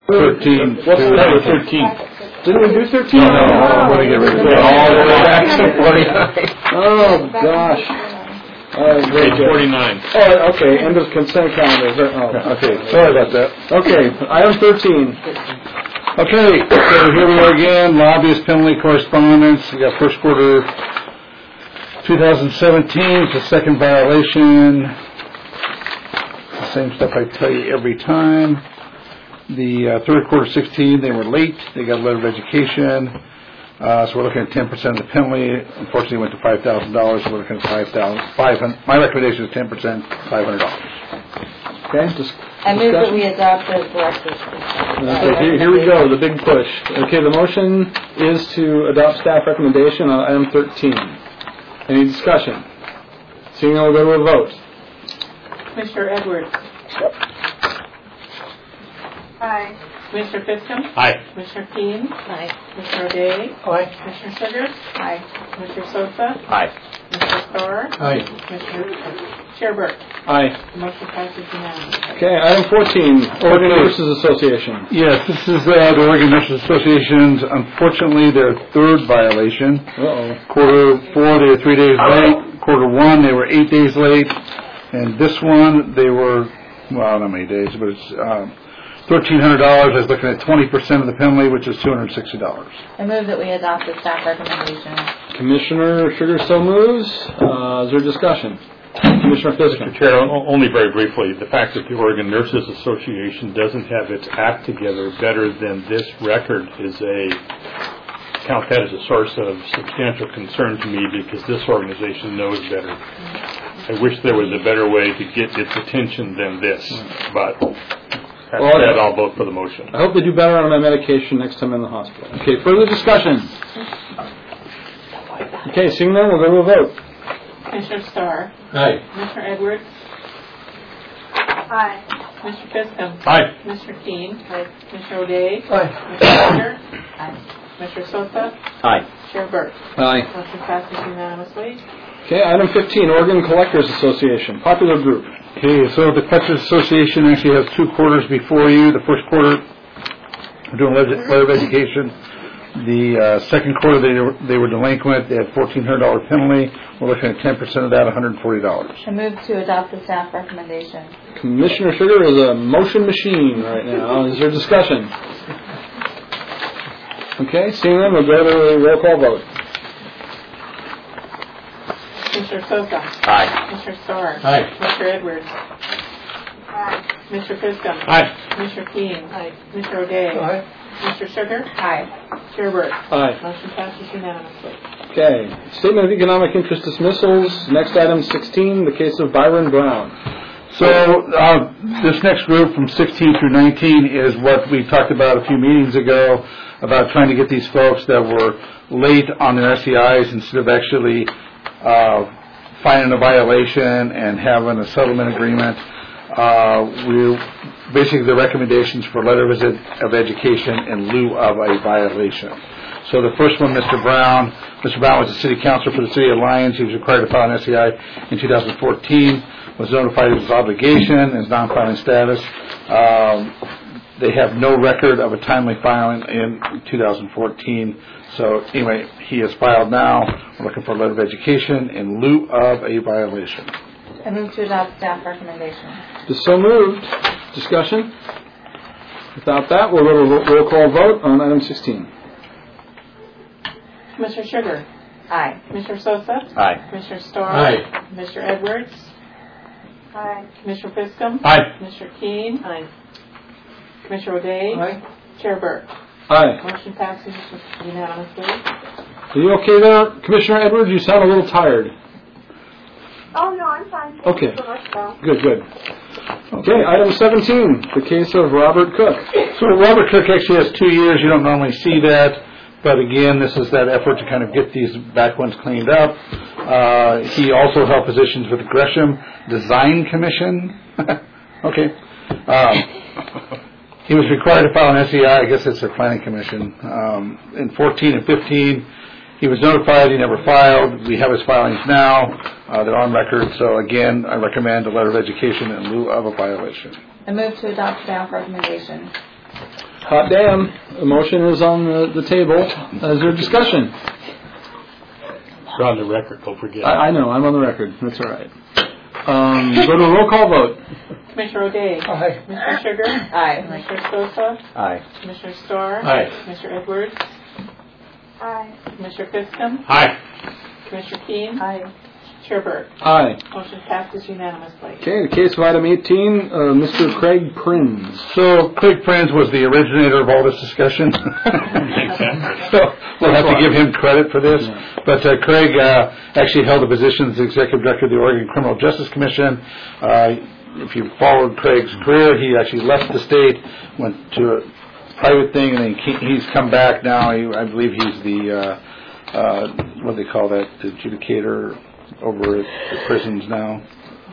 13. What's that? 13. Didn't we do 13? No, I want to get rid of it. All the way back to 49. Oh, gosh. Page 49. Oh, okay. End of consent calendar. Oh, Okay, sorry about that. okay. Item 13. Okay, so here we are again, lobbyist penalty correspondence. We got first quarter 2017, it's the second violation. It's the same stuff I tell you every time. The third quarter 16, they were late. They got a letter of education. So we're looking at 10% of the penalty. Unfortunately, it went to $5,000. So we're looking at $500. My recommendation is 10%, $500. Okay. I move that we adopt the director's. Okay, here we go, the big push. Okay, the motion is to adopt staff recommendation on item 13. Any discussion? Seeing none, we'll go to a vote. Commissioner Edwards. Aye. Commissioner Fiscom. Aye. Commissioner Keane. Aye. Commissioner O'Day. Aye. Commissioner Sugar. Aye. Commissioner Sosa. Aye. Commissioner Starr. Aye. Commissioner Chair Burke. Aye. The motion passes unanimously. Okay, item 14, Oregon Nurses Association. Yes, this is the Oregon Nurses Association's, unfortunately, their third violation. Quarter 4, they were 3 days late. Quarter 1, they were 8 days late. And this one, they were, well, not many days, but it's $1,300. I was looking at 20% of the penalty, which is $260. I move that we adopt the staff recommendation. Commissioner Sugar so moves. Is there discussion? Commissioner Fiscom. Mr. Chair, only very briefly, the fact that the Oregon Nurses Association doesn't have its act together better than this record is count that as a source of substantial concern to me, because this organization knows better. I wish there was a better way to get its attention than this, but that said, I'll vote for the motion. I hope they do better on my medication next time in the hospital. Okay, further discussion? Okay, seeing none, we'll go to a vote. Commissioner Starr. Aye. Commissioner Edwards. Aye. Commissioner Fiscom. Aye. Commissioner Keane. Aye. Commissioner O'Day. Aye. Commissioner Sugar. Aye. Commissioner Sosa. Aye. Chair Burke. Aye. Motion passes unanimously. Okay, item 15, Oregon Collectors Association, popular group. Okay, so the Collectors Association actually has 2 quarters before you. The first quarter, we're doing letter of education. The second quarter, they were delinquent. They had $1,400 penalty. We're looking at 10% of that, $140. I move to adopt the staff recommendation. Commissioner Sugar is a motion machine right now. Is there discussion? Okay, seeing none, we'll go to a roll call vote. Commissioner Sosa. Aye. Commissioner Starr. Aye. Commissioner Edwards. Aye. Commissioner Fiscom. Aye. Commissioner Keane. Aye. Commissioner O'Day. Aye. Commissioner Sugar. Aye. Chair Burke. Aye. Motion passes unanimously. Okay, Statement of Economic Interest dismissals. Next item 16, the case of Byron Brown. So this next group from 16 through 19 is what we talked about a few meetings ago about trying to get these folks that were late on their SEIs instead of actually finding a violation and having a settlement agreement. Basically the recommendations for letter of education in lieu of a violation. So the first one, Mr. Brown was the city councilor for the city of Lyons. He was required to file an SEI in 2014, was notified of his obligation and his non-filing status. They have no record of a timely filing in 2014. So anyway, he has filed now. We're looking for a letter of education in lieu of a violation. I move to adopt staff recommendation. Just so moved. Discussion? Without that, we'll go to a roll call vote on item 16. Commissioner Sugar. Aye. Commissioner Sosa. Aye. Commissioner Starr. Aye. Commissioner Edwards. Aye. Commissioner Fiscom. Aye. Commissioner Keane. Aye. Commissioner O'Day. Aye. Chair Burke. Aye. Motion passes unanimously. Are you okay there, Commissioner Edwards? You sound a little tired. Oh, no, I'm fine. Okay. Thank you so much, though. Good, good. Okay, item 17, the case of Robert Cook. So Robert Cook actually has 2 years. You don't normally see that. But again, this is that effort to kind of get these back ones cleaned up. He also held positions with the Gresham Design Commission. Okay. He was required to file an SEI. I guess it's a planning commission. In 14 and 15, he was notified. He never filed. We have his filings now. They're on record. So again, I recommend a letter of education in lieu of a violation. I move to adopt staff recommendation. Hot damn. The motion is on the table. Is there discussion? You're on the record, don't forget. I know, I'm on the record. That's all right. Go to a roll call vote. Commissioner O'Day. Aye. Commissioner Sugar. Aye. Commissioner Sosa. Aye. Commissioner Starr. Aye. Commissioner Edwards. Aye. Commissioner Fiscom. Aye. Commissioner Keen. Aye. Chair Burke. Aye. Motion passes unanimously. Okay, the case of item 18, Mr. Craig Prinz. So Craig Prinz was the originator of all this discussion. So we'll have to give him credit for this. But Craig actually held the position as the executive director of the Oregon Criminal Justice Commission. If you followed Craig's career, he actually left the state, went to a private thing, and then he's come back now. I believe he's the, what do they call that, the adjudicator over at the prisons now.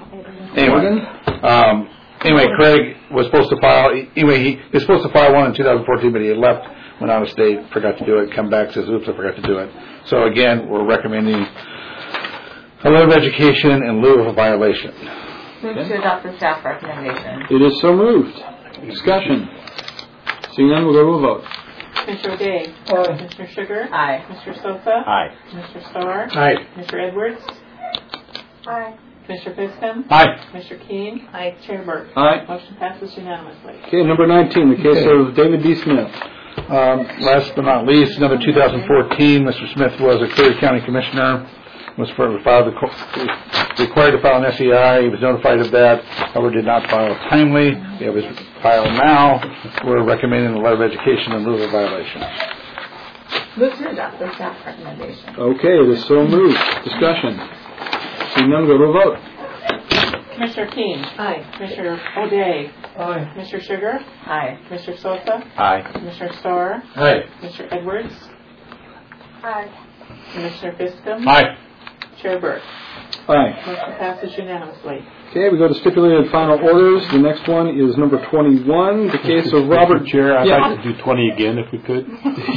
Anyway, Craig was supposed to file. Anyway, he was supposed to file one in 2014, but he had left, went out of state, forgot to do it. Come back, says, "Oops, I forgot to do it." So again, we're recommending a letter of education in lieu of a violation. Move to adopt the staff recommendation. It is so moved. Discussion. Seeing none, we'll go to a vote. Commissioner O'Day. Commissioner Sugar. Aye. Commissioner Sosa. Aye. Commissioner Starr. Aye. Commissioner Edwards. Aye. Commissioner Fiscom. Aye. Commissioner Keen. Aye. Chair Burke. Aye. Motion passes unanimously. Okay, number 19, the case of David D. Smith. Last but not least, another 2014, Mr. Smith was a Curry County Commissioner, was required to file an SEI. He was notified of that, however, did not file timely. We have his file now. We're recommending a letter of education in lieu of a violation. Move to adopt the staff recommendation. Okay, it is so moved. Discussion. Seeing none, go to a vote. Commissioner Keen. Aye. Commissioner O'Day. Aye. Commissioner Sugar. Aye. Commissioner Sosa. Aye. Commissioner Starr. Aye. Commissioner Edwards. Aye. Commissioner Fiscom. Aye. Chair Burke. Aye. Motion passes unanimously. Okay, we go to stipulated final orders. The next one is number 21, the case of Robert. Chair, I'd Yeah. like to do 20 again if we could.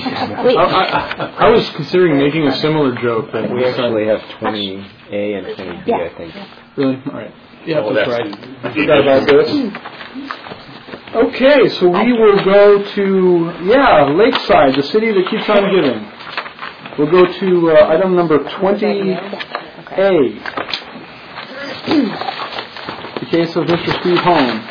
I was considering making a similar joke. But We actually have 20A and 20B, I think. Really? All right. Yeah, Oh, that's that's- right. I forgot about this. Okay, so we will go to, Lakeside, the city that keeps on giving. We'll go to item number 20A. The case of Mr. Steve Holm.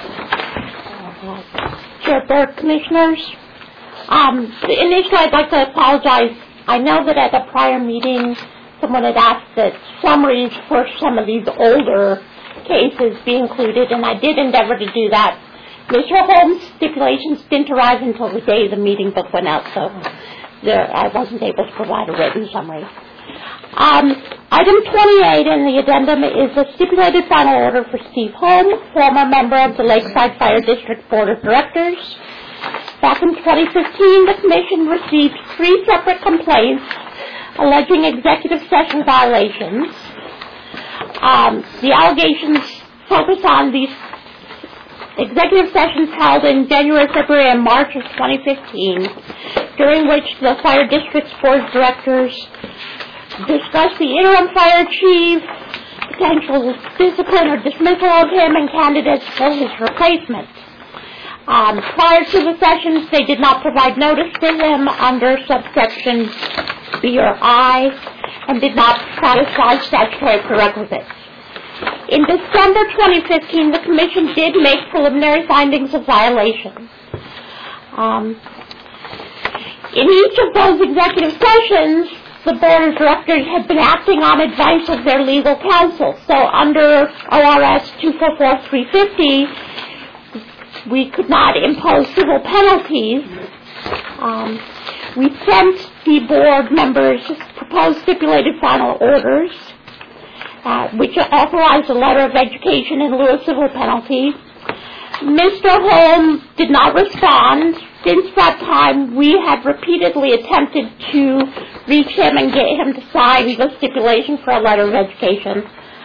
Chair Burke, Commissioners. Initially, I'd like to apologize. I know that at a prior meeting, someone had asked that summaries for some of these older cases be included, and I did endeavor to do that. Mr. Holmes' stipulations didn't arrive until the day the meeting book went out, so I wasn't able to provide a written summary. Item 28 in the addendum is a stipulated final order for Steve Holm, former member of the Lakeside Fire District Board of Directors. Back in 2015, the Commission received 3 separate complaints alleging executive session violations. The allegations focus on these executive sessions held in January, February, and March of 2015, during which the Fire District's Board of Directors discussed the interim fire chief, potential discipline or dismissal of him, and candidates for his replacement. Prior to the sessions, they did not provide notice to him under subsection B or I, and did not satisfy statutory prerequisites. In December 2015, the Commission did make preliminary findings of violation. In each of those executive sessions, the Board of Directors had been acting on advice of their legal counsel. So under ORS 244350, we could not impose civil penalties. We sent the board members proposed stipulated final orders, which authorized a letter of education in lieu of civil penalty. Mr. Holm did not respond. Since that time, we had repeatedly attempted to reach him and get him to sign the stipulation for a letter of education.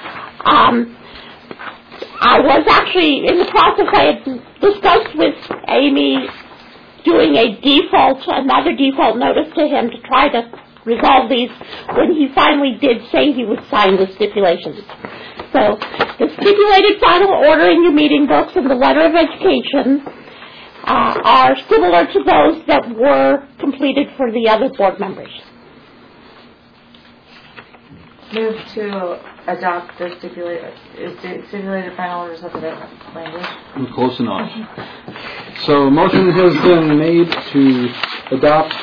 I was actually in the process. I had discussed with Amy doing another default notice to him to try to resolve these, when he finally did say he would sign the stipulations. So the stipulated final order in your meeting books and the letter of education are similar to those that were completed for the other board members. Move to adopt the stipulated final result of the language. Close enough. So a motion has been made to adopt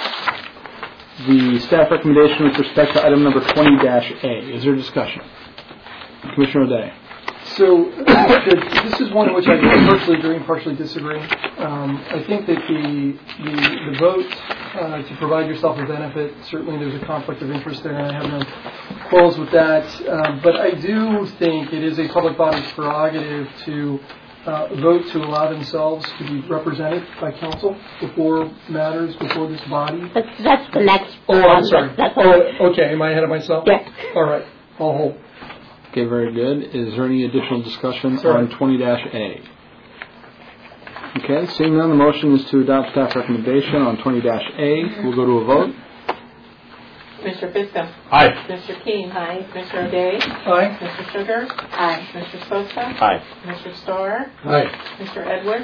the staff recommendation with respect to item number 20-A. Is there discussion? Commissioner O'Day. So this is one in which I partially agree and partially disagree. I think that the vote to provide yourself a benefit, certainly there's a conflict of interest there, and I have no quarrels with that. But I do think it is a public body's prerogative to vote to allow themselves to be represented by counsel before matters before this body. That's the next one. Oh, I'm sorry. That's okay. Am I ahead of myself? Yes. All right. I'll hold. Okay, very good. Is there any additional discussion on 20-A? Okay, seeing none, the motion is to adopt staff recommendation on 20-A. We'll go to a vote. Commissioner Fiscum. Aye. Commissioner Keane. Aye. Commissioner O'Day. Aye. Commissioner Sugar. Aye. Commissioner Sosa. Aye. Commissioner Storer. Aye. Commissioner Edwards.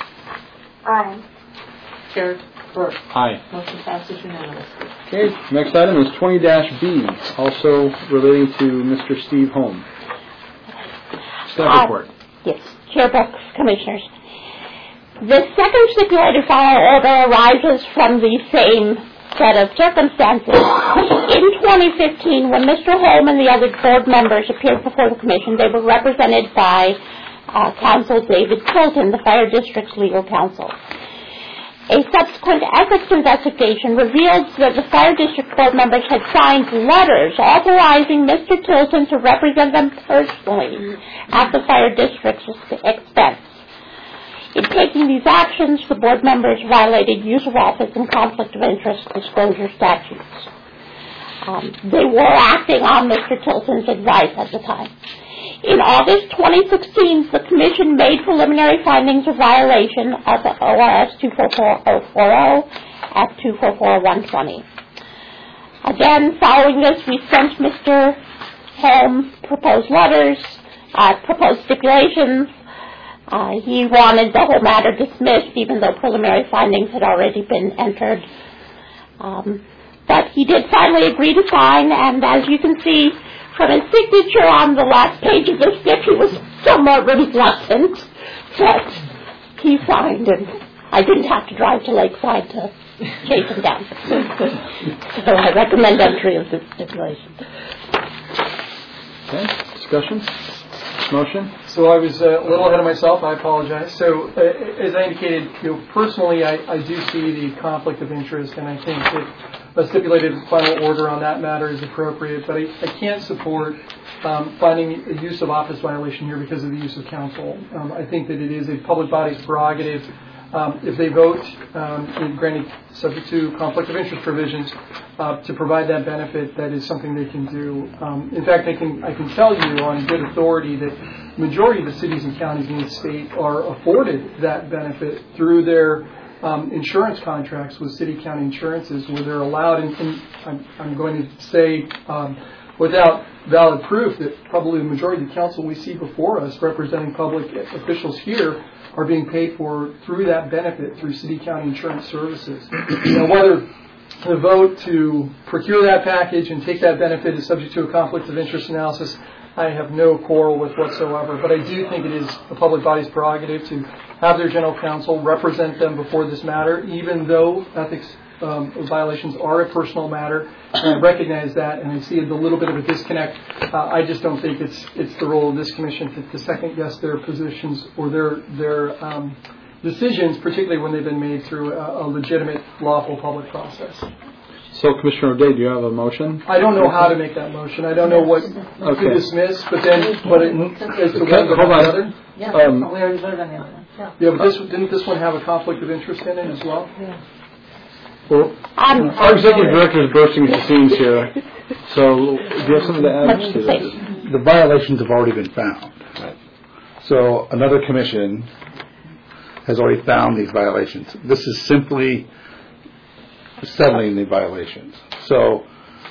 Aye. Chair Burke. Aye. Motion passes unanimously. Okay, next item is 20-B, also relating to Mr. Steve Holm. Staff report. Yes, Chair Brooks, Commissioners. The second stipulated final order arises from the same set of circumstances. In 2015, when Mr. Holm and the other board members appeared before the Commission, they were represented by Counsel David Tilton, the Fire District's legal counsel. A subsequent ethics investigation revealed that the Fire District board members had signed letters authorizing Mr. Tilton to represent them personally at the Fire District's expense. In taking these actions, the board members violated use of office and conflict of interest disclosure statutes. They were acting on Mr. Tilton's advice at the time. In August 2016, the Commission made preliminary findings of violation of the ORS 244040 at 244120. Again, following this, we sent Mr. Holm proposed letters, proposed stipulations. He wanted the whole matter dismissed, even though preliminary findings had already been entered. But he did finally agree to sign, and as you can see from his signature on the last page of the slip, he was somewhat reluctant, but he signed, and I didn't have to drive to Lakeside to chase him down. So I recommend entry of this stipulation. Okay, discussion? Motion? So I was a little ahead of myself. I apologize. So as I indicated, personally, I do see the conflict of interest, and I think that a stipulated final order on that matter is appropriate. But I can't support finding a use of office violation here because of the use of counsel. I think that it is a public body's prerogative. If they vote, granted subject to conflict of interest provisions, to provide that benefit, that is something they can do. In fact, I can tell you on good authority that the majority of the cities and counties in the state are afforded that benefit through their insurance contracts with city-county insurances, where they're allowed, and I'm going to say without valid proof that probably the majority of the council we see before us representing public officials here are being paid for through that benefit through city-county insurance services. Now, whether the vote to procure that package and take that benefit is subject to a conflict of interest analysis, I have no quarrel with whatsoever. But I do think it is a public body's prerogative to have their general counsel represent them before this matter, even though ethics violations are a personal matter. And I recognize that, and I see a little bit of a disconnect. I just don't think it's the role of this commission to second guess their positions or their decisions, particularly when they've been made through a legitimate, lawful public process. So, Commissioner O'Day, do you have a motion? I don't know how to make that motion. I don't know what to dismiss, but then as to one Hold on. the other. Yeah, we already voted on the other one. Yeah, but didn't this one have a conflict of interest in it as well? Yeah. Well, our executive director is bursting at the seams here. So, do you have something to add to this? The violations have already been found. So another commission has already found these violations. This is simply settling the violations. So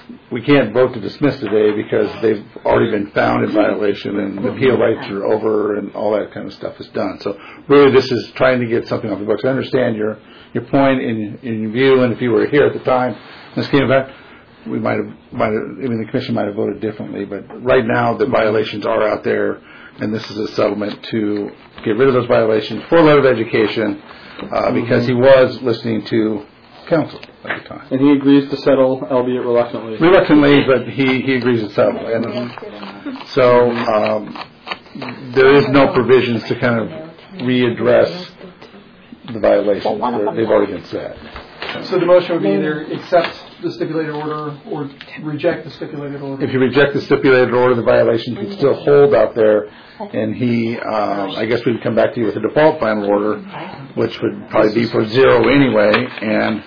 we can't vote to dismiss today because they've already been found in violation and the appeal rights are over and all that kind of stuff is done. So really this is trying to get something off the books. I understand your point in your view, and if you were here at the time this came about, we might have, the commission might have voted differently, but right now the violations are out there, and this is a settlement to get rid of those violations for letter of education, because he was listening to counsel at the time. And he agrees to settle, albeit reluctantly. Reluctantly, but he agrees to settle. And so there is no provisions to kind of readdress the violations. They've already been set. So the motion would be either accept the stipulated order or reject the stipulated order. If you reject the stipulated order, the violation can still hold out there, and he, I guess we'd come back to you with a default final order, which would probably be for 0 anyway, and,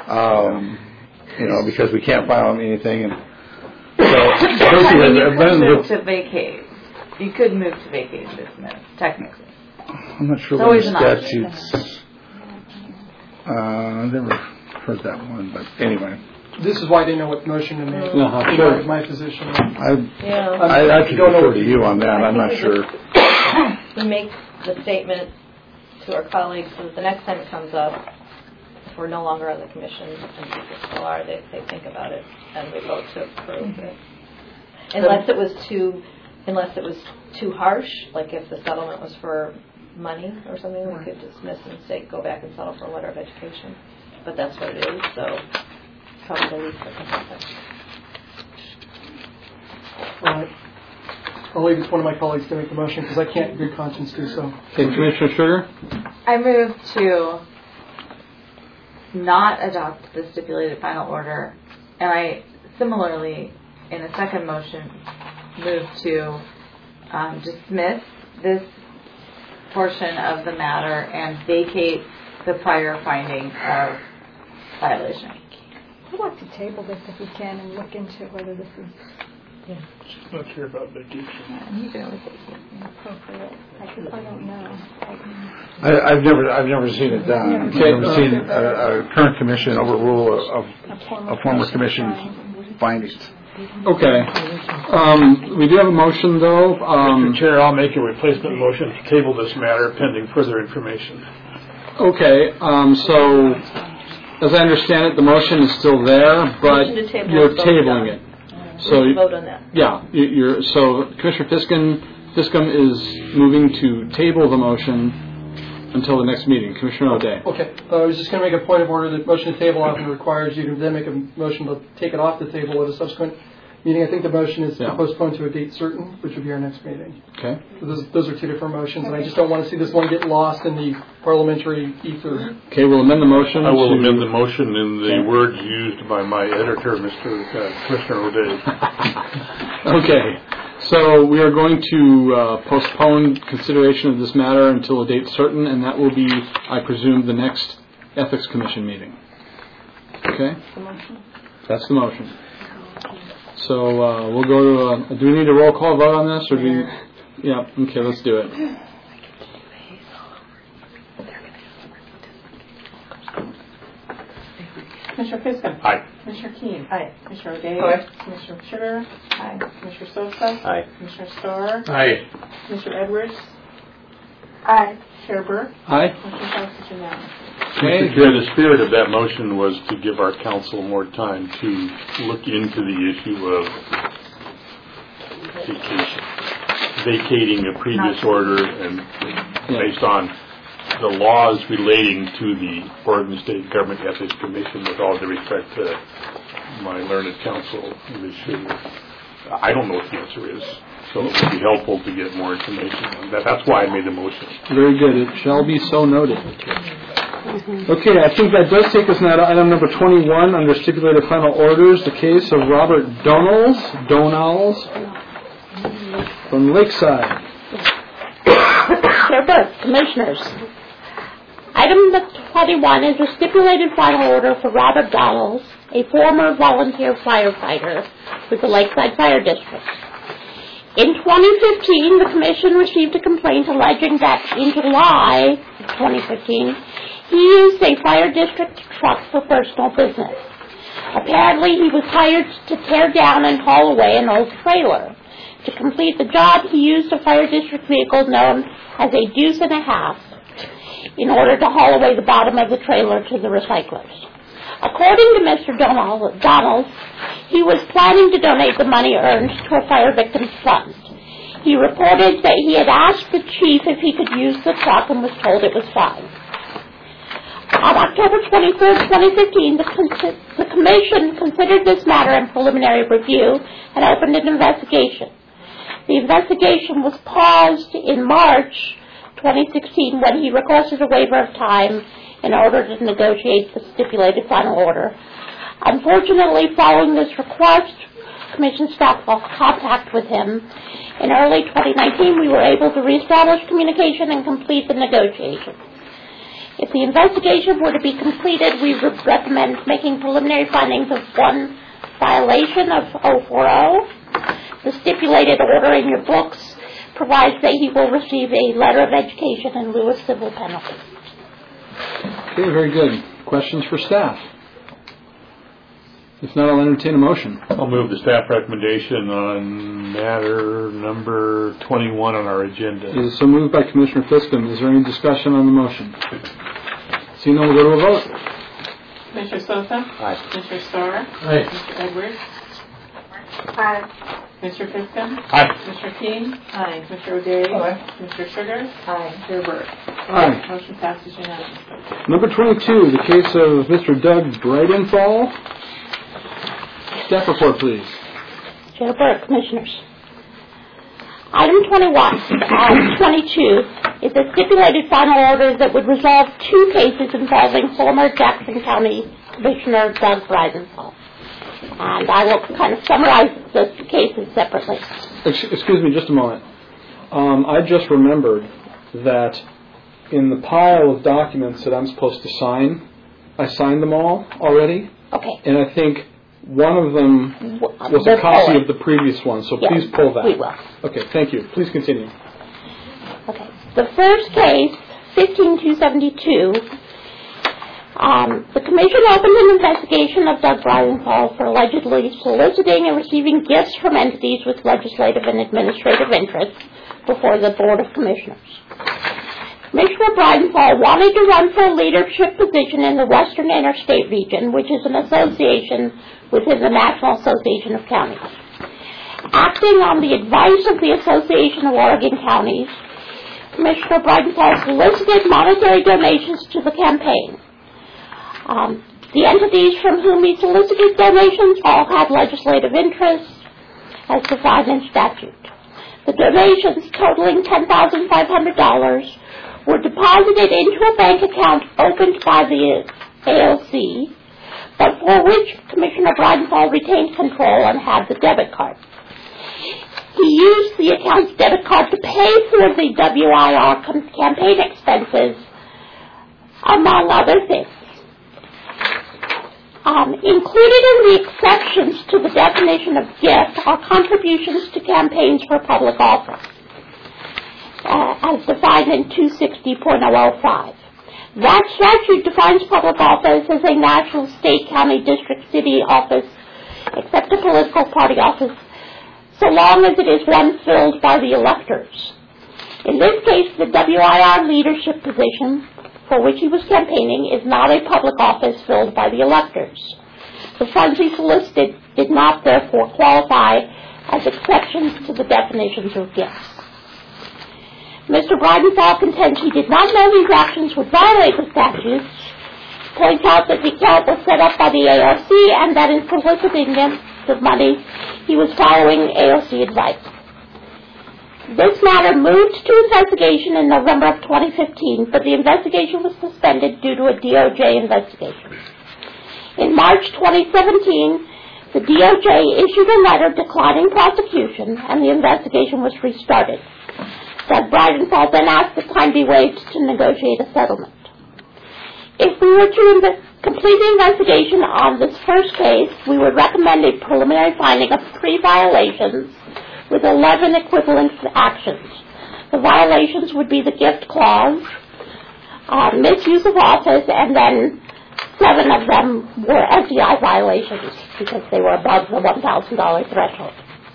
because we can't file anything. And you could move to vacate. You could move to vacate and dismiss, technically. I'm not sure what the statutes. I've never heard that one, but anyway. This is why I didn't know what motion to make. Sure. My position. I could refer to you on that. I'm not sure. We make the statement to our colleagues so that the next time it comes up, if we're no longer on the commission and people still are, they think about it and we vote to approve it. Unless it was too harsh, like if the settlement was for money or something, we could dismiss and say go back and settle for a letter of education. But that's what it is, so probably the least that can happen. All right. I'll leave it to one of my colleagues to make the motion because I can't in good conscience do so. Okay, Commissioner Sugar? I move to not adopt the stipulated final order, and I similarly, in a second motion, move to dismiss this portion of the matter and vacate the prior finding of violation. I'd like to table this if we can and look into whether this is She's not sure about vacation. You can always say appropriate. I don't know. I've never seen it done. I've never seen a current commission overrule a former commission's findings. Okay. We do have a motion, though. Mr. Chair, I'll make a replacement motion to table this matter pending further information. Okay. So, as I understand it, the motion is still there, but you're tabling it. So vote on that. Yeah. So Commissioner Fiscum is moving to table the motion until the next meeting. Commissioner O'Day. Okay. I was just going to make a point of order that motion to table often requires you to then make a motion to take it off the table at a subsequent meeting. I think the motion is to postpone to a date certain, which would be our next meeting. Okay. So those are two different motions, and I just don't want to see this one get lost in the parliamentary ether. Okay, we'll amend the motion. I will amend the motion in the words used by my editor, Commissioner O'Day. Okay. So we are going to postpone consideration of this matter until a date certain, and that will be, I presume, the next Ethics Commission meeting. Okay? That's the motion. So we'll go to do we need a roll call vote on this? Or do we, yeah, okay, let's do it. Commissioner Fiscum. Aye. Commissioner Keene. Aye. Commissioner O'Day. Aye. Commissioner Sugar. Aye. Commissioner Sosa. Aye. Commissioner Starr. Aye. Commissioner Edwards. Aye. Chair Burke. Aye. Motion passes unanimously. Mr. Chair, the spirit of that motion was to give our council more time to look into the issue of vacating a previous order and based on the laws relating to the Oregon State Government Ethics Commission, with all due respect to my learned counsel, I don't know what the answer is. So it would be helpful to get more information on that. That's why I made the motion. Very good. It shall be so noted. Okay, I think that does take us now to item number 21 under stipulated final orders, the case of Robert Donalds from Lakeside. Chair Burke, Commissioners. Item number 21 is a stipulated final order for Robert Donalds, a former volunteer firefighter with the Lakeside Fire District. In 2015, the Commission received a complaint alleging that in July 2015, he used a fire district truck for personal business. Apparently, he was hired to tear down and haul away an old trailer. To complete the job, he used a fire district vehicle known as a deuce and a half in order to haul away the bottom of the trailer to the recyclers. According to Mr. Donald, he was planning to donate the money earned to a fire victims fund. He reported that he had asked the chief if he could use the truck and was told it was fine. On October 23, 2015, the Commission considered this matter in preliminary review and opened an investigation. The investigation was paused in March 2016 when he requested a waiver of time in order to negotiate the stipulated final order. Unfortunately, following this request, Commission staff lost contact with him. In early 2019, we were able to reestablish communication and complete the negotiations. If the investigation were to be completed, we would recommend making preliminary findings of one violation of 040. The stipulated order in your books provides that he will receive a letter of education in lieu of civil penalty. Okay, very good. Questions for staff? If not, I'll entertain a motion. I'll move the staff recommendation on matter number 21 on our agenda. It is so moved by Commissioner Fiscum. Is there any discussion on the motion? Seeing none, we'll go to a vote. Commissioner Sosa? Aye. Commissioner Starr? Aye. Mr. Edwards? Aye. Commissioner Fiscum? Aye. Commissioner King? Aye. Commissioner O'Day? Aye. Commissioner Sugar? Aye. Chair Burke? Aye. Motion passes unanimously. Number 22, the case of Mr. Doug Bridenfall. Staff report, please. Chair Burke, Commissioners. Item 22 is a stipulated final order that would resolve two cases involving former Jackson County Commissioner Doug Bridenfall. And I will kind of summarize the cases separately. Excuse me just a moment. I just remembered that in the pile of documents that I'm supposed to sign, I signed them all already. Okay. And I think one of them was a copy of the previous one, so yes, please pull that. We will. Okay, thank you. Please continue. Okay. The first case, 15272, the Commission opened an investigation of Doug Bridenfall for allegedly soliciting and receiving gifts from entities with legislative and administrative interests before the Board of Commissioners. Commissioner Bridenfall wanted to run for a leadership position in the Western Interstate Region, which is an association within the National Association of Counties. Acting on the advice of the Association of Oregon Counties, Commissioner Bridenfall solicited monetary donations to the campaign. The entities from whom he solicited donations all had legislative interests as defined in statute. The donations, totaling $10,500, were deposited into a bank account opened by the AOC, but for which Commissioner Bridenfall retained control and had the debit card. He used the account's debit card to pay for the WIR campaign expenses, among other things. Included in the exceptions to the definition of gift are contributions to campaigns for public office, as defined in 260.005. That statute defines public office as a national, state, county, district, city office, except a political party office, so long as it is one filled by the electors. In this case, the WIR leadership position for which he was campaigning is not a public office filled by the electors. The funds he solicited did not therefore qualify as exceptions to the definitions of gifts. Mr. Bridenfall contends he did not know these actions would violate the statutes, points out that the account was set up by the AOC and that in soliciting the money, he was following AOC advice. This matter moved to investigation in November of 2015, but the investigation was suspended due to a DOJ investigation. In March 2017, the DOJ issued a letter declining prosecution, and the investigation was restarted. Doug Bridenfall then asked that time be waived to negotiate a settlement. If we were to complete the investigation on this first case, we would recommend a preliminary finding of 3 violations with 11 equivalent actions. The violations would be the gift clause, misuse of office, and then 7 of them were SEI violations because they were above the $1,000 threshold.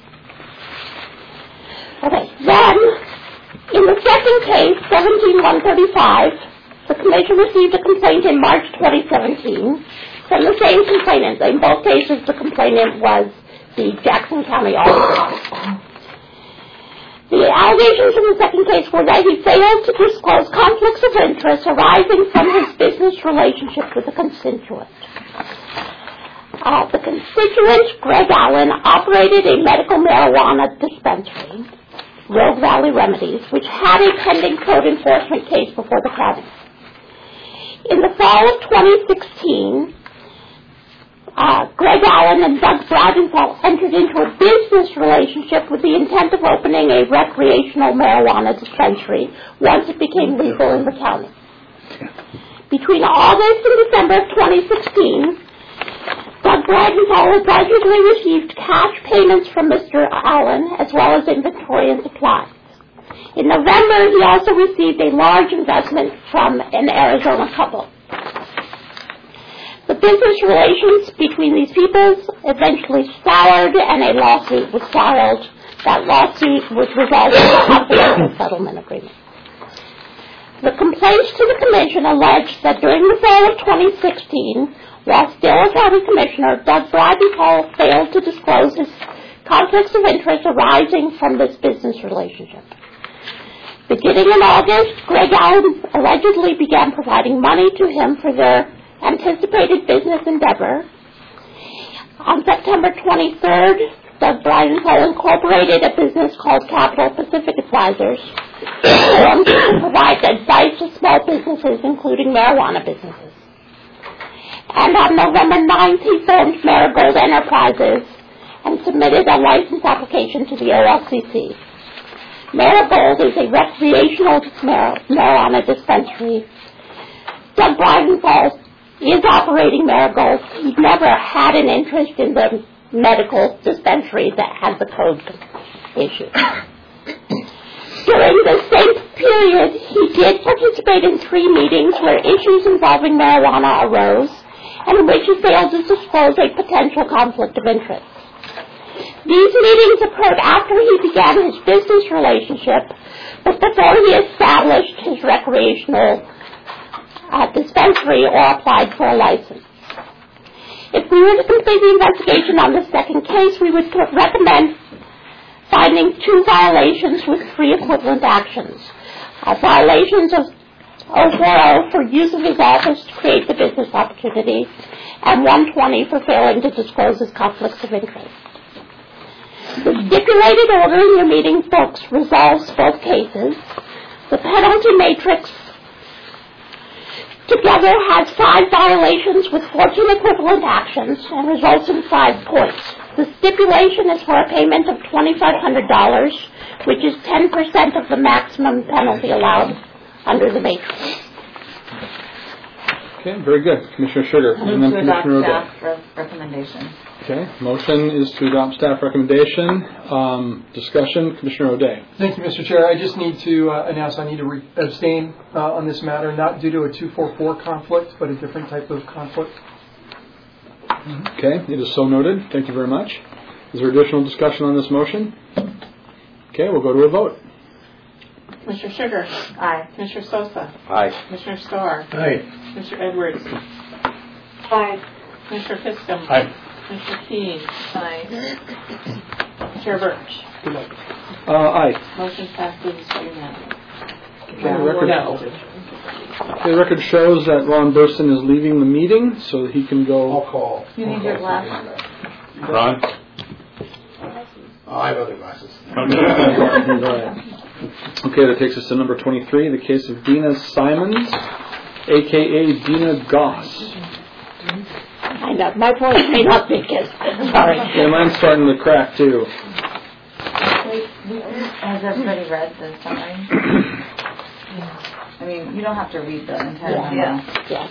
Okay, then, in the second case, 17135, the Commission received a complaint in March 2017 from the same complainant. In both cases, the complainant was the Jackson County Auditor. The allegations in the second case were that he failed to disclose conflicts of interest arising from his business relationship with the constituent. The constituent, Greg Allen, operated a medical marijuana dispensary, Rogue Valley Remedies, which had a pending code enforcement case before the county. In the fall of 2016, Greg Allen and Doug Bradenthal entered into a business relationship with the intent of opening a recreational marijuana dispensary once it became legal in the county. Between August and December of 2016, Doug Bradenthal allegedly received cash payments from Mr. Allen as well as inventory and supplies. In November, he also received a large investment from an Arizona couple. The business relations between these people eventually soured and a lawsuit was filed. That lawsuit was resolved in a confidential settlement agreement. The complaints to the Commission alleged that during the fall of 2016, while still a county commissioner, Doug Bradenthal failed to disclose his conflicts of interest arising from this business relationship. Beginning in August, Greg Allen allegedly began providing money to him for their anticipated business endeavor. On September 23rd, Doug Bradenthal incorporated a business called Capital Pacific Advisors, formed to provide advice to small businesses, including marijuana businesses. And on November 9th, he formed Marigold Enterprises and submitted a license application to the OLCC. Marigold is a recreational marijuana dispensary. Doug Bradenthal is operating Marigold. He's never had an interest in the medical dispensary that had the code issue. During the same period, he did participate in 3 meetings where issues involving marijuana arose and in which he failed to disclose a potential conflict of interest. These meetings occurred after he began his business relationship, but before he established his recreational dispensary or applied for a license. If we were to complete the investigation on the second case, we would recommend finding 2 violations with 3 equivalent actions. Violations of 040 for use of his office to create the business opportunity, and 120 for failing to disclose his conflicts of interest. The stipulated order in your meeting books resolves both cases. The penalty matrix together has 5 violations with 14 equivalent actions and results in 5 points. The stipulation is for a payment of $2,500, which is 10% of the maximum penalty allowed under the matrix. Okay, very good. Commissioner Sugar. And then To Commissioner adopt O'Day. staff recommendation. Okay, motion is to adopt staff recommendation. Discussion, Commissioner O'Day. Thank you, Mr. Chair. I just need to announce I need to abstain on this matter, not due to a 244 conflict, but a different type of conflict. Okay, it is so noted. Thank you very much. Is there additional discussion on this motion? Okay, we'll go to a vote. Commissioner Sugar. Aye. Commissioner Sosa. Aye. Commissioner Starr. Aye. Commissioner Edwards. Aye. Commissioner Fiscom. Aye. Commissioner Keane. Aye. Chair Birch. Aye. Motion passes unanimously. The record shows that Ron Burston is leaving the meeting, so he can go. I'll call. You need your glasses. Ron? I have other glasses. Okay, that takes us to number 23, the case of Dina Simons, a.k.a. Dina Goss. I know, my voice may not be good. Sorry. Okay, mine's starting to crack, too. Has everybody read the summary? I mean, you don't have to read the entire thing. Yeah.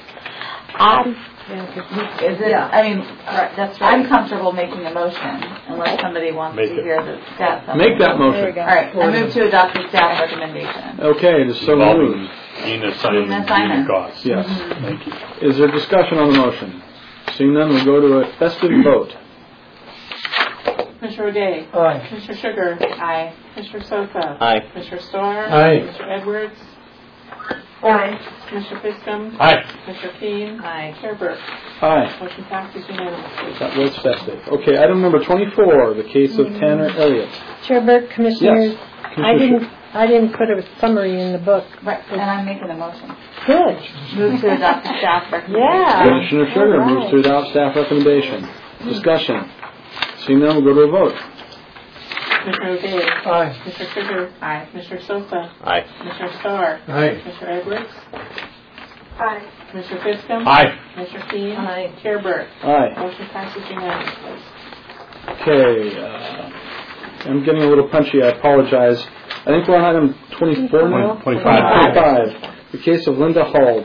Is it? I mean, that's right. I'm comfortable making a motion unless somebody wants Make to it. hear the staff. Make that motion. All right, I move to adopt the staff recommendation. Okay, it is so moved. Dina Simon. Dina Simon. Dina Goss. Yes. Thank you. Is there discussion on the motion? Seeing none, we'll go to a festive vote. Commissioner O'Day. Aye. Commissioner Sugar. Aye. Commissioner Sosa. Aye. Commissioner Starr. Aye. Commissioner Edwards. Aye. Commissioner Fiscum. Aye. Commissioner Keen. Aye. Chair Burke. Aye. Motion passes unanimously. That was festive. Okay, item number 24, the case of Tanner Elliott. Chair Burke, Commissioners, Yes. I didn't put a summary in the book. Right, and I'm making a motion. Good. Move to adopt the staff recommendation. Yeah. Commissioner Sugar All right. moves to adopt staff recommendation. Discussion. Seeing none, we'll go to a vote. Commissioner O'Day. Aye. Commissioner Sugar. Aye. Commissioner Sosa. Aye. Commissioner Starr. Aye. Commissioner Edwards. Aye. Commissioner Fiscum. Aye. Commissioner Keen. Aye. Chair Burke. Aye. Motion passes unanimously. Okay, I'm getting a little punchy, I apologize. I think we're on item 24 now? 25. 25. The case of Linda Hald.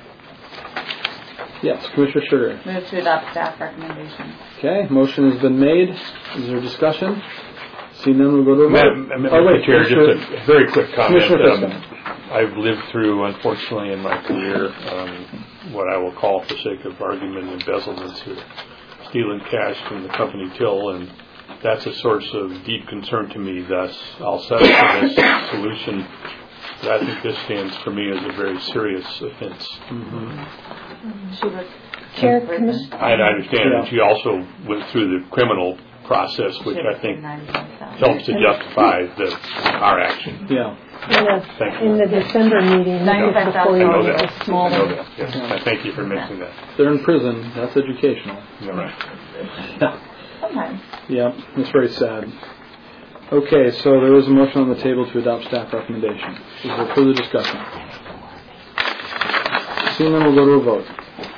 Yes, Commissioner Sugar. Move to adopt staff recommendation. Okay, motion has been made. Is there discussion? Seeing none, we'll go to a vote. Madam Chair, just a very quick comment. Commissioner Fiscum. I've lived through, unfortunately, in my career, what I will call, for sake of argument, embezzlements or stealing cash from the company till, and that's a source of deep concern to me. Thus, I'll settle for this solution. But I think this stands for me as a very serious offense. She was Chair, in prison. Commissioner. I understand Yeah. that she also went through the criminal process, which She I was think 95,000. helps to justify our action. Yeah. Thank you. In the December meeting, Ninety-five before thousand. you I know made that. the small I know one. that. Yes. I thank you for mentioning that. They're in prison. That's educational. All right. Yeah. Sometimes. Yeah, that's very sad. Okay, so there is a motion on the table to adopt staff recommendation. Is there further discussion? Seeing none, we'll go to a vote.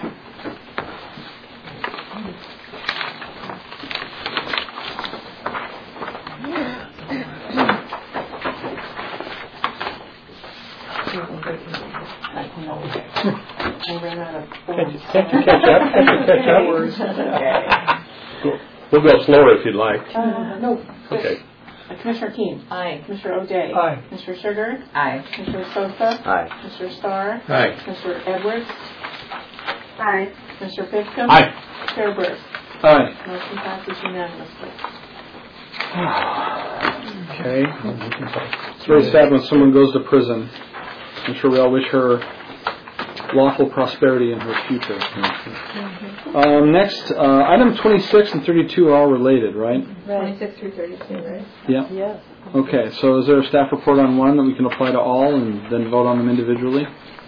I ran out of forms. Can't you catch up? We'll go slower if you'd like. No. Okay. Commissioner Keen. Aye. Commissioner O'Day. Aye. Commissioner Sugar. Aye. Commissioner Sosa. Aye. Commissioner Starr. Aye. Commissioner Edwards. Aye. Commissioner Fiscum. Aye. Chair Burke. Aye. Motion passes unanimously. Okay. It's very sad when someone goes to prison. I'm sure we all wish her lawful prosperity in her future. Next, item 26 and 32 are all related, right? 26 through 32, right? Yeah. Yes. Okay, so is there a staff report on one that we can apply to all and then vote on them individually?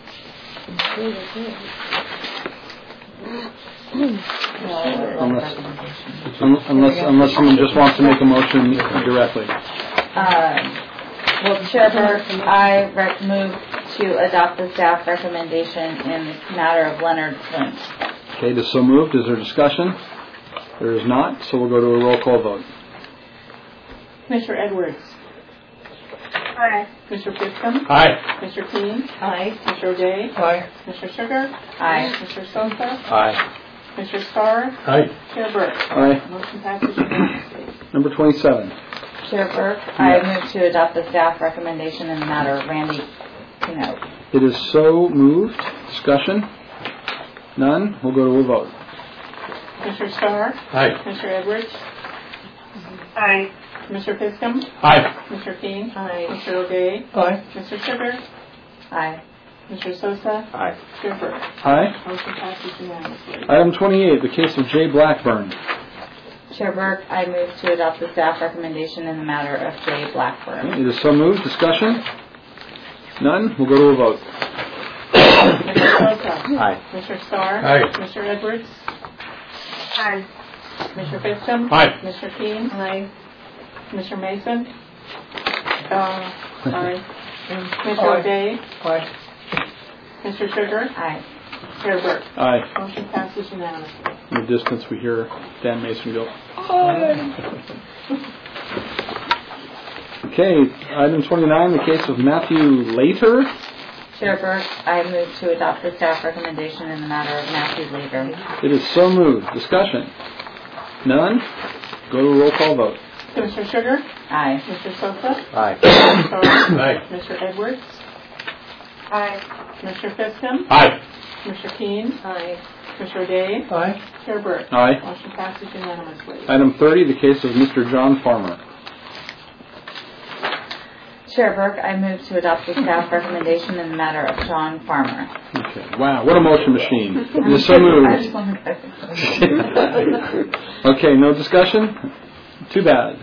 Unless someone just wants to make a motion directly. Well, Chair Burke, I move to adopt the staff recommendation in the matter of Leonard Flint. Okay, it is so moved. Is there discussion? There is not, so we'll go to a roll call vote. Commissioner Edwards. Aye. Commissioner Fiscum. Aye. Commissioner Keen. Aye. Commissioner O'Day. Aye. Commissioner Sugar. Aye. Commissioner Sosa. Aye. Commissioner Starr. Aye. Chair Burke. Aye. Motion passes unanimously. Number 27. Chair Burke, I move to adopt the staff recommendation in the matter of Randy Pinot. It is so moved. Discussion? None. We'll go to a vote. Commissioner Starr. Aye. Commissioner Edwards. Aye. Commissioner Fiscum. Aye. Commissioner Keen. Aye. Commissioner O'Day. Aye. Commissioner Sugar. Aye. Commissioner Sosa. Aye. Chair Burke. Aye. Motion passes unanimously. Item 28, the case of Jay Blackburn. Chair Burke, I move to adopt the staff recommendation in the matter of Jay Blackburn. It is so moved. Discussion? None. We'll go to a vote. Commissioner Sosa. Aye. Commissioner Starr. Aye. Commissioner Edwards. Aye. Commissioner Fiscum. Aye. Commissioner Keen. Aye. Commissioner Mason. Sorry. Commissioner Aye. O'Day. Aye. Commissioner Sugar. Aye. Chair Burke. Aye. Motion passes unanimously. In the distance, we hear Dan Mason go. Okay, item 29, the case of Matthew Later. Chair Burke, I move to adopt the staff recommendation in the matter of Matthew Later. It is so moved. Discussion? None. Go to a roll call vote. Commissioner Sugar. Aye. Commissioner Sosa. Aye. Commissioner Starr. Aye. Commissioner Edwards. Aye. Commissioner Fiscom? Aye. Commissioner Keen? Aye. Commissioner O'Day? Aye. Chair Burke? Aye. Motion passes unanimously. Item 30, the case of Mr. John Farmer. Chair Burke, I move to adopt the staff recommendation in the matter of John Farmer. Okay. Wow, what a motion machine. It is so I moved. just wanted to- Okay, no discussion? Too bad.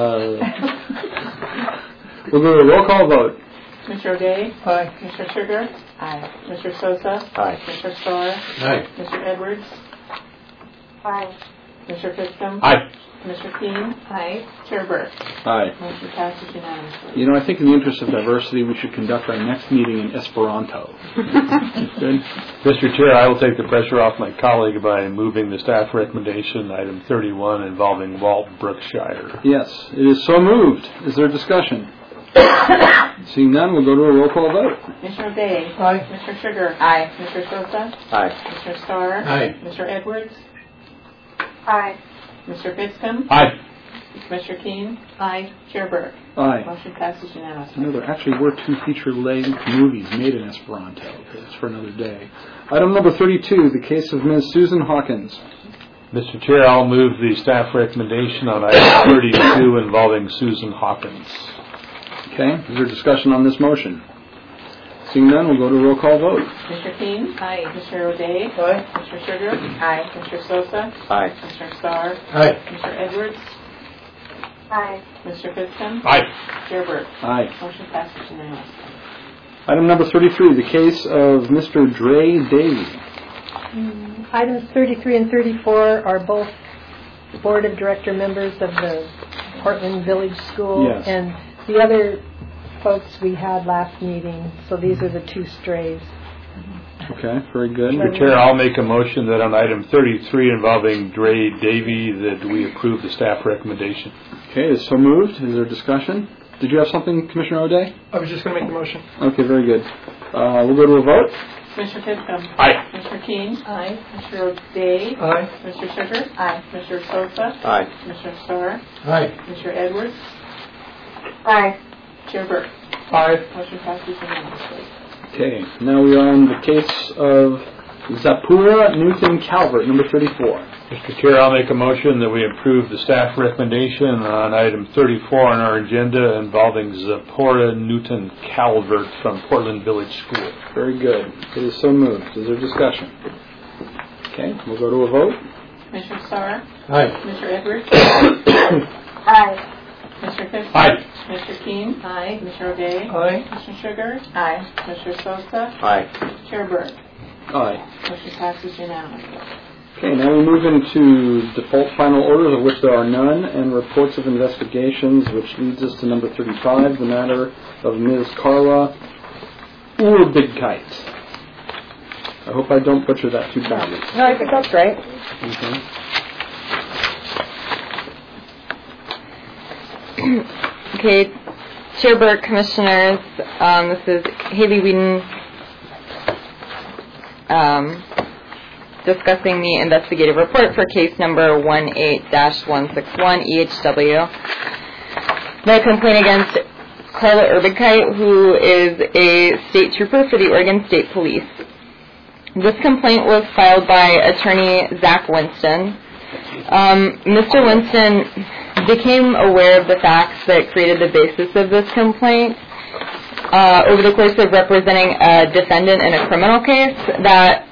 We'll go to a roll call vote. Commissioner O'Day? Aye. Commissioner Sugar? Aye. Commissioner Sosa? Aye. Commissioner Starr? Aye. Commissioner Edwards? Aye. Commissioner Fiscom? Aye. Commissioner Keen? Aye. Chair Burke? Aye. Motion passes unanimously. You know, I think in the interest of diversity, we should conduct our next meeting in Esperanto. Good? Mr. Chair, I will take the pressure off my colleague by moving the staff recommendation, item 31, involving Walt Brookshire. Yes, it is so moved. Is there discussion? Seeing none, we'll go to a roll call vote. Commissioner O'Day? Aye. Commissioner Sugar? Aye. Commissioner Sosa? Aye. Commissioner Starr? Aye. Commissioner Edwards? Aye. Commissioner Fiscom? Aye. Commissioner Keen? Aye. Chair Burke? Aye. Motion passes You unanimously. know, there actually were 2 feature-length movies made in Esperanto. It's for another day. Item number 32, the case of Ms. Susan Hawkins. Mr. Chair, I'll move the staff recommendation on item 32 involving Susan Hawkins. Okay, is there discussion on this motion? Seeing none, we'll go to a roll call vote. Commissioner Keen? Aye. Commissioner O'Day? Aye. Commissioner Sugar? Aye. Commissioner Sosa? Aye. Commissioner Starr? Aye. Commissioner Edwards? Aye. Commissioner Fiscom? Aye. Chair Burke? Aye. Motion passes unanimously. Item number 33, the case of Mr. Dre Davey. Items 33 and 34 are both Board of Director members of the Portland Village School. Yes. And the other folks we had last meeting, so these are the 2 strays. Okay, very good. Mr. Chair, I'll make a motion that on item 33 involving Dre Davey that we approve the staff recommendation. Okay, it's so moved. Is there discussion? Did you have something, Commissioner O'Day? I was just going to make the motion. Okay, very good. We'll go to a vote. Commissioner Fiscom? Aye. Commissioner Keen? Aye. Commissioner O'Day? Aye. Commissioner Sugar? Aye. Commissioner Sosa? Aye. Commissioner Starr? Aye. Commissioner Edwards? Aye. Chair Burke? Aye. Motion passes unanimously. Okay, now we are on the case of Zapura Newton Calvert, number 34. Mr. Chair, I'll make a motion that we approve the staff recommendation on item 34 on our agenda involving Zipporah Newton Calvert from Portland Village School. Very good. It is so moved. Is there discussion? Okay, we'll go to a vote. Commissioner Starr? Aye. Commissioner Edwards? Aye. Commissioner Fiscom? Aye. Commissioner Keen? Aye. Commissioner O'Day? Aye. Commissioner Sugar? Aye. Commissioner Sosa? Aye. Chair Burke? Aye. Motion passes unanimously. Okay, now we move into default final orders, of which there are none, and reports of investigations, which leads us to number 35, the matter of Ms. Carla Urbigkeit. I hope I don't butcher that too badly. No, I think that's right. Okay. Okay, Chair Burke, Commissioners, this is Haley Whedon discussing the investigative report for case number 18-161 EHW. The complaint against Carla Urbigkeit, who is a state trooper for the Oregon State Police. This complaint was filed by attorney Zach Winston. Mr. Winston became aware of the facts that created the basis of this complaint over the course of representing a defendant in a criminal case that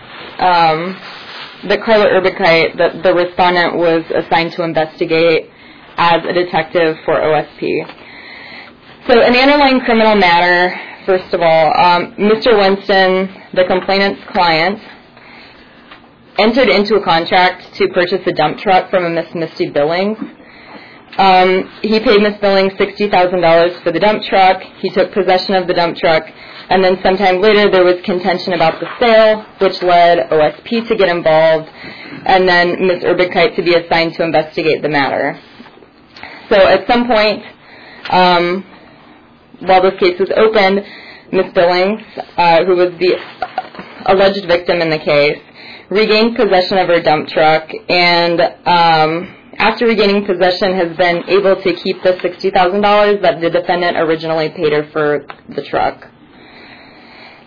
Carla Urbigkeit, the respondent, was assigned to investigate as a detective for OSP. So in the underlying criminal matter, first of all, Mr. Winston, the complainant's client, entered into a contract to purchase a dump truck from a Miss Misty Billings. He paid Miss Billings $60,000 for the dump truck. He took possession of the dump truck, and then sometime later there was contention about the sale, which led OSP to get involved, and then Ms. Urbigkeit to be assigned to investigate the matter. So at some point, while this case was opened, Ms. Billings, who was the alleged victim in the case, regained possession of her dump truck, and after regaining possession has been able to keep the $60,000 that the defendant originally paid her for the truck.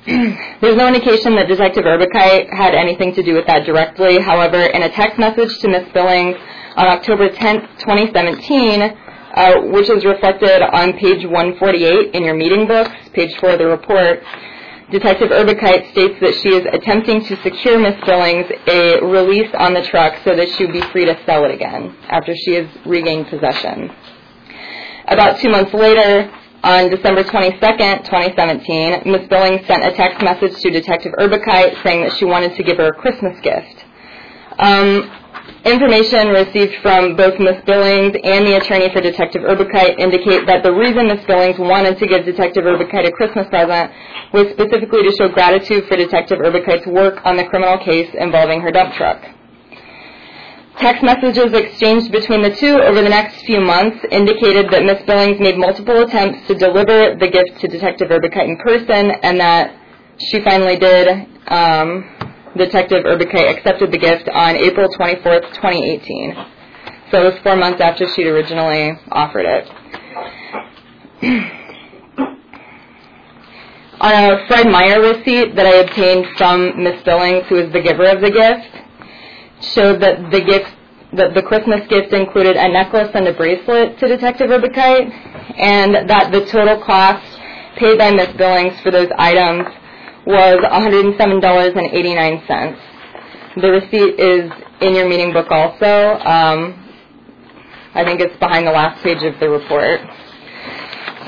There's no indication that Detective Urbicite had anything to do with that directly. However, in a text message to Ms. Billings on October 10th, 2017, which is reflected on page 148 in your meeting books, page 4 of the report, Detective Urbicite states that she is attempting to secure Ms. Billings a release on the truck so that she would be free to sell it again after she has regained possession. About 2 months later, on December 22nd, 2017, Ms. Billings sent a text message to Detective Urbicite saying that she wanted to give her a Christmas gift. Information received from both Ms. Billings and the attorney for Detective Urbicite indicate that the reason Ms. Billings wanted to give Detective Urbicite a Christmas present was specifically to show gratitude for Detective Urbicite's work on the criminal case involving her dump truck. Text messages exchanged between the two over the next few months indicated that Ms. Billings made multiple attempts to deliver the gift to Detective Urbicite in person, and that she finally did. Detective Urbicite accepted the gift on April 24th, 2018. So it was 4 months after she'd originally offered it. On a Fred Meyer receipt that I obtained from Ms. Billings, who is the giver of the gift, showed that the Christmas gift included a necklace and a bracelet to Detective Urbicite, and that the total cost paid by Ms. Billings for those items was $107.89. The receipt is in your meeting book also. I think it's behind the last page of the report. So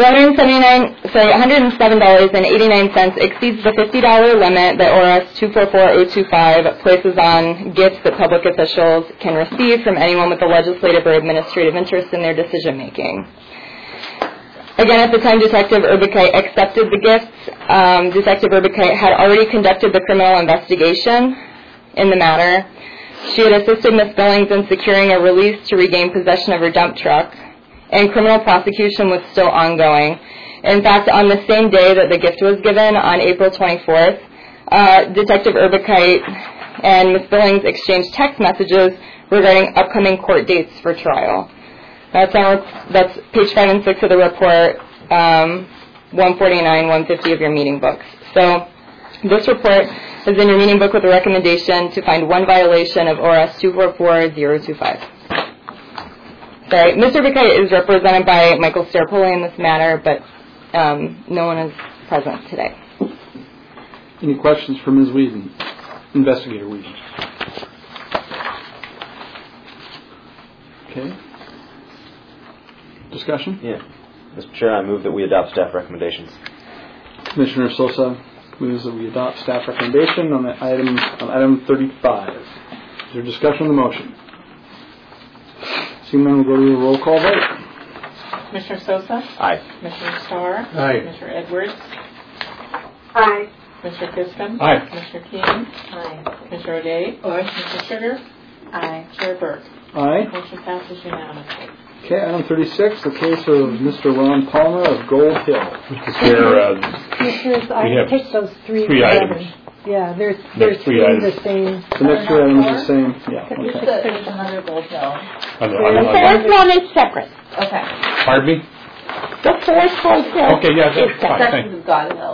$107.89 exceeds the $50 limit that ORS 244025 places on gifts that public officials can receive from anyone with a legislative or administrative interest in their decision making. Again, at the time Detective Urbicite accepted the gifts, Detective Urbicite had already conducted the criminal investigation in the matter. She had assisted Ms. Billings in securing a release to regain possession of her dump truck, and criminal prosecution was still ongoing. In fact, on the same day that the gift was given, on April 24th, Detective Urbicite and Ms. Billings exchanged text messages regarding upcoming court dates for trial. That's page 5 and 6 of the report, 149, 150 of your meeting books. So this report is in your meeting book with a recommendation to find one violation of ORS 244025. Sorry, Mr. Urbicite is represented by Michael Staropoli in this matter, but no one is present today. Any questions for Ms. Whedon? Investigator Whedon. Okay. Discussion? Yeah. Mr. Chair, I move that we adopt staff recommendations. Commissioner Sosa moves that we adopt staff recommendation on item 35. Is there discussion on the motion? Seeing none, we'll go to a roll call vote. Commissioner Sosa? Aye. Commissioner Starr? Aye. Commissioner Edwards? Aye. Commissioner Kiscom? Aye. Commissioner Keen? Aye. Commissioner O'Day? Aye. Commissioner Sugar? Aye. Chair Burke? Aye. Motion passes unanimously. Okay, item 36, the case of Mr. Ron Palmer of Gold Hill. Mr. Chair, Commissioners, we I have take those three items. together. Yeah, there's There's three three the same. The next two items are the same. Yeah, okay. There's another Gold Hill. on the- The fourth one is separate. Okay. Pardon me? The fourth Gold Hill Okay, yeah, is that's fine, separate. thank you. This is God Hill.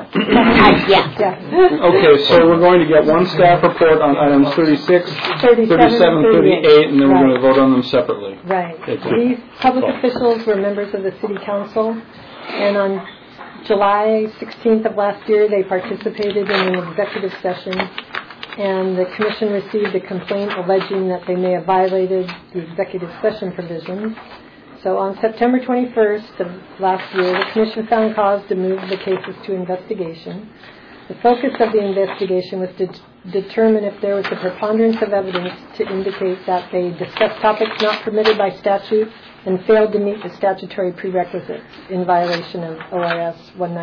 Yeah. Okay, so we're going to get one staff report on items 36, 37, 38, and then we're going to vote on them separately. Right. It's a- These public officials were members of the City Council, and on July 16th of last year, they participated in an executive session, and the Commission received a complaint alleging that they may have violated the executive session provisions. So on September 21st of last year, the Commission found cause to move the cases to investigation. The focus of the investigation was to determine if there was a preponderance of evidence to indicate that they discussed topics not permitted by statute and failed to meet the statutory prerequisites in violation of ORS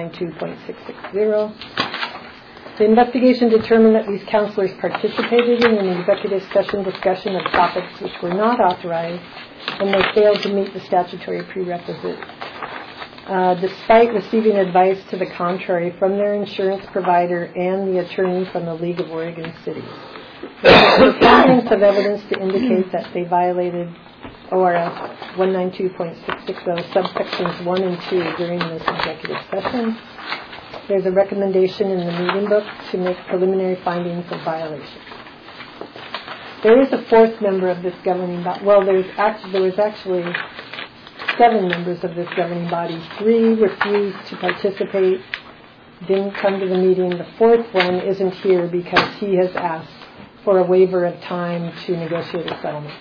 192.660. The investigation determined that these counselors participated in an executive session discussion of topics which were not authorized, and they failed to meet the statutory prerequisites. Despite receiving advice to the contrary from their insurance provider and the attorney from the League of Oregon Cities. There was preponderance of evidence to indicate that they violated ORS 192.660 subsections 1 and 2 during this executive session. There's a recommendation in the meeting book to make preliminary findings of violation. There is a fourth member of this governing body. Well, there was actually 7 members of this governing body. 3 refused to participate, didn't come to the meeting. The fourth one isn't here because he has asked for a waiver of time to negotiate a settlement.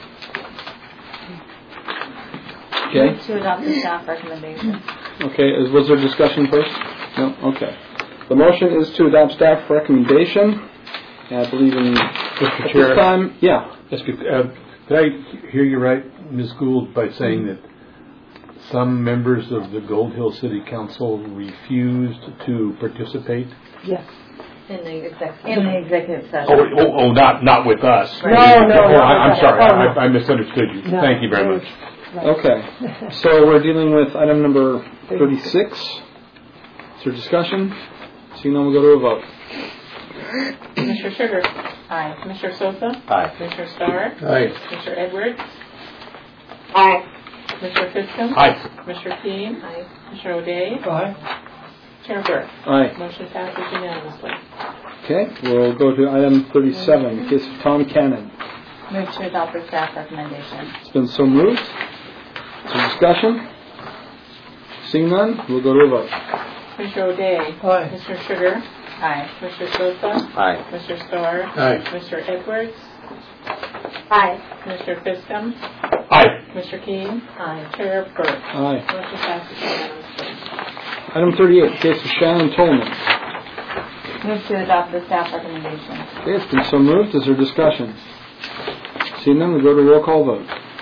Okay. Move to adopt the staff recommendation. Okay, was there discussion first? No? Okay. The motion is to adopt staff recommendation. And I believe in Mr. Chair. this time, yeah. Did I hear you right, Ms. Gould, by saying that some members of the Gold Hill City Council refused to participate? Yes. In the executive session. Not with us. No. I'm sorry. Oh, no. I misunderstood you. No. Thank you very much. Right. Okay. So we're dealing with item number 36. Is there discussion? Seeing none, we'll go to a vote. Commissioner Sugar? Aye. Commissioner Sosa? Aye. Commissioner Starr? Aye. Commissioner Edwards? Aye. Commissioner Fiscom? Aye. Commissioner Keane? Aye. Commissioner O'Day? Aye. Chair Burke? Aye. Motion passes unanimously. Okay, we'll go to item 37, the case of Tom Cannon. Move to adopt the staff recommendation. It's been so moved. Is there discussion? Seeing none, we'll go to a vote. Commissioner O'Day? Aye. Commissioner Sugar? Aye. Commissioner Sosa? Aye. Commissioner Starr? Aye. Commissioner Edwards? Aye. Commissioner Fiscom? Aye. Commissioner Keane? Aye. Chair Burke? Aye. Motion passes unanimously. Item 38, the case of Shannon Tolman. Move to adopt the staff recommendation. Okay, it's been so moved. Is there discussion? Seeing none, we'll go to roll call vote.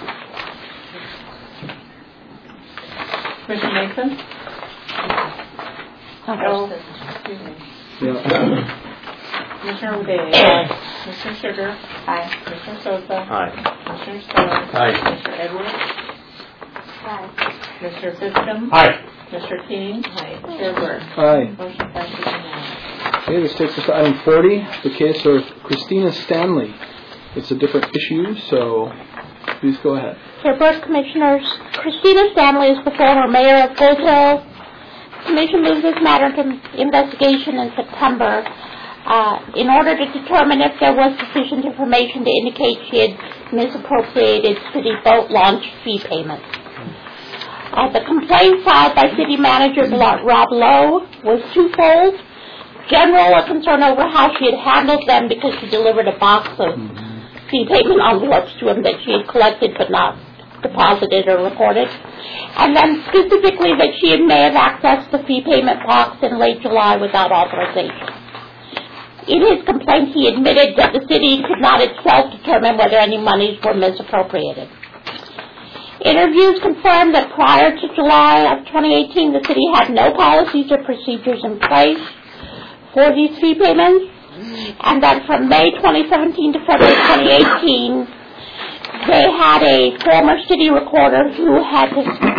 Commissioner Mason? Excuse me. Yeah. Commissioner O'Day? Commissioner Sugar? Aye. Commissioner Sosa? Aye. Commissioner Starr? Aye. Commissioner Edwards? Aye. Commissioner Fiscom? Aye. Commissioner Keane? Chair Burke? Aye. Motion passes unanimously. Okay, this takes us to item 40, the case of Christina Stanley. It's a different issue, so please go ahead. Chair Burke, Commissioners, Christina Stanley is the former mayor of Gold Hill. The Commission moved this matter to investigation in September in order to determine if there was sufficient information to indicate she had misappropriated city boat launch fee payments. The complaint filed by City Manager Rob Lowe was twofold. General, a concern over how she had handled them because she delivered a box of fee payment envelopes to him that she had collected but not deposited or recorded. And then specifically that she may have accessed the fee payment box in late July without authorization. In his complaint, he admitted that the city could not itself determine whether any monies were misappropriated. Interviews confirmed that prior to July of 2018, the city had no policies or procedures in place for these fee payments, and that from May 2017 to February 2018, they had a former city recorder who had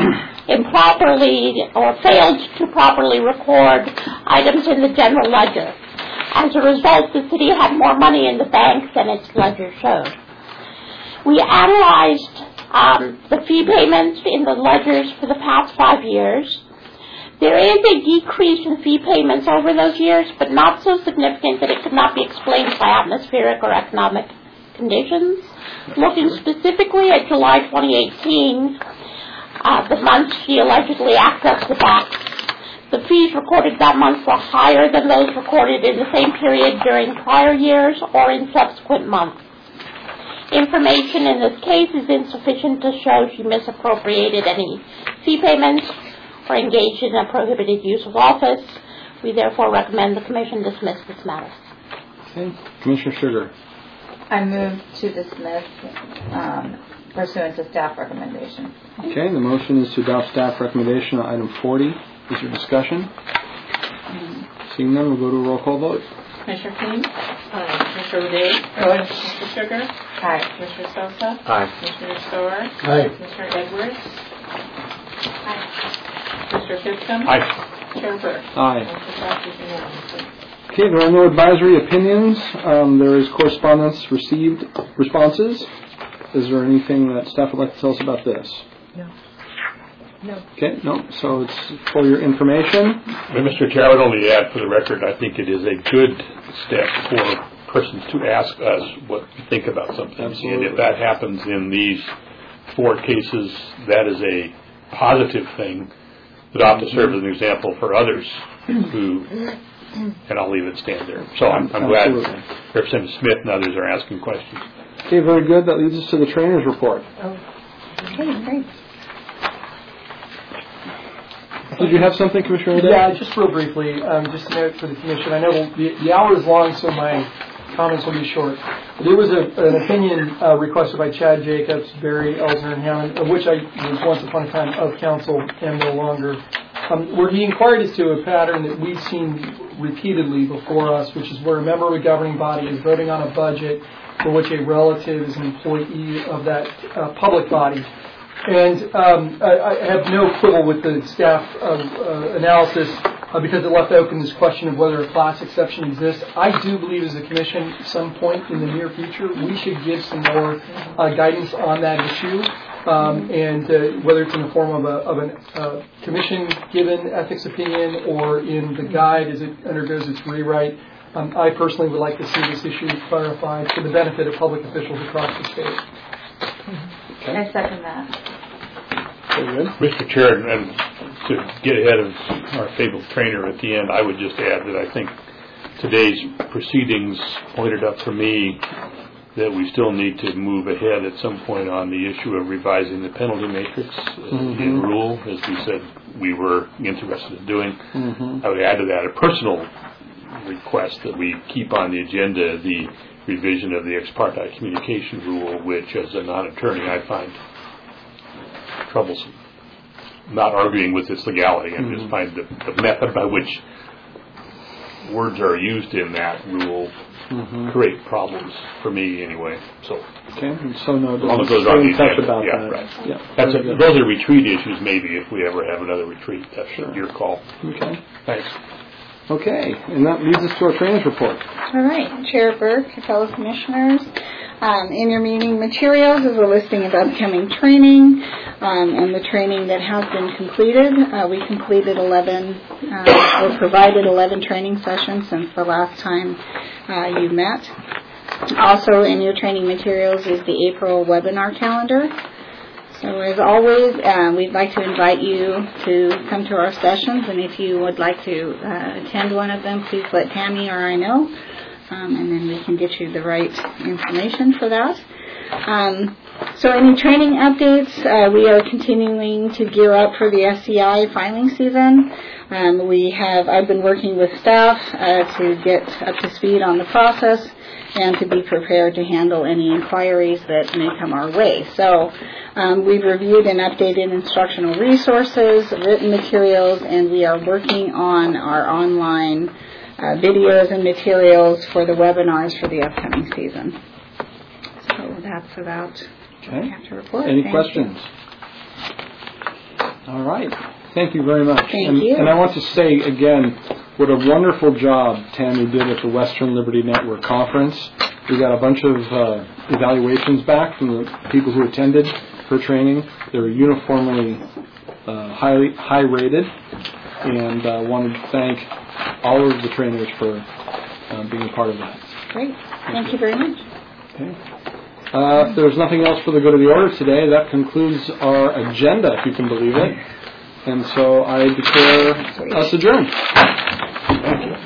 improperly or failed to properly record items in the general ledger. As a result, the city had more money in the bank than its ledger showed. We analyzed the fee payments in the ledgers for the past 5 years. There is a decrease in fee payments over those years, but not so significant that it could not be explained by atmospheric or economic conditions. Looking specifically at July 2018, the month she allegedly accessed the box, the fees recorded that month were higher than those recorded in the same period during prior years or in subsequent months. Information in this case is insufficient to show she misappropriated any fee payments or engaged in a prohibited use of office. We therefore recommend the Commission dismiss this matter. Okay, Commissioner Sugar. I move to dismiss pursuant to staff recommendation. Okay, the motion is to adopt staff recommendation on item 40. Is there discussion? Seeing none, we'll go to a roll call vote. Commissioner Keane? Aye. Commissioner O'Day? Aye. Commissioner Sugar? Aye. Commissioner Sosa? Aye. Commissioner Starr? Aye. Commissioner Edwards? Aye. Commissioner Fiscom? Aye. Chair Burke? Aye. Motion passes unanimously. Okay, there are no advisory opinions. There is correspondence received responses. Is there anything that staff would like to tell us about this? No. No. Okay, no. So it's for your information. Mr. Chair, I would only add for the record, I think it is a good step for persons to ask us what we think about something. Absolutely. And if that happens in these 4 cases, that is a positive thing that ought to serve as an example for others who, and I'll leave it stand there. So I'm glad Representative Smith and others are asking questions. Okay, very good. That leads us to the trainer's report. Okay, great. Did you have something, Commissioner O'Day? Yeah, just real briefly, just a note for the Commission. I know the hour is long, so my comments will be short. There was an opinion requested by Chad Jacobs, Barry Elsner, and Hammond, of which I was once upon a time of counsel and no longer, where he inquired as to a pattern that we've seen repeatedly before us, which is where a member of a governing body is voting on a budget for which a relative is an employee of that public body. And I have no quibble with the staff analysis because it left open this question of whether a class exception exists. I do believe as a commission at some point in the near future we should give some more guidance on that issue. And whether it's in the form of a commission-given ethics opinion or in the guide as it undergoes its rewrite, I personally would like to see this issue clarified for the benefit of public officials across the state. Okay. I second that. Very good. Mr. Chair, and to get ahead of our fabled trainer at the end, I would just add that I think today's proceedings pointed up for me that we still need to move ahead at some point on the issue of revising the penalty matrix in rule, as we said we were interested in doing. I would add to that a personal request that we keep on the agenda the revision of the ex parte communication rule, which as a non-attorney I find troublesome. Not arguing with its legality, I just find the method by which words are used in that rule create problems for me anyway. So, okay, so no, those are the touch about yeah, that. Right. Yeah, those are retreat issues. Maybe if we ever have another retreat, that's your call. Okay. Thanks. Okay, and that leads us to our trainer's report. All right, Chair Burke, fellow commissioners. In your meeting materials is a listing of upcoming training and the training that has been completed. We completed 11 or provided 11 training sessions since the last time you met. Also in your training materials is the April webinar calendar. So as always, we'd like to invite you to come to our sessions, and if you would like to attend one of them, please let Tammy or I know. And then we can get you the right information for that. So any training updates, we are continuing to gear up for the SCI filing season. I've been working with staff to get up to speed on the process and to be prepared to handle any inquiries that may come our way. So we've reviewed and updated instructional resources, written materials, and we are working on our online videos and materials for the webinars for the upcoming season. So that's about what I have to report. Any questions? All right. Thank you very much. Thank you. And I want to say again what a wonderful job Tammy did at the Western Liberty Network Conference. We got a bunch of evaluations back from the people who attended her training. They were uniformly high rated, and I wanted to thank all of the trainers for being a part of that. Great. Thank you very much. Okay. If there's nothing else for the good of the order today, that concludes our agenda, if you can believe it. And so I declare us adjourned. Thank you.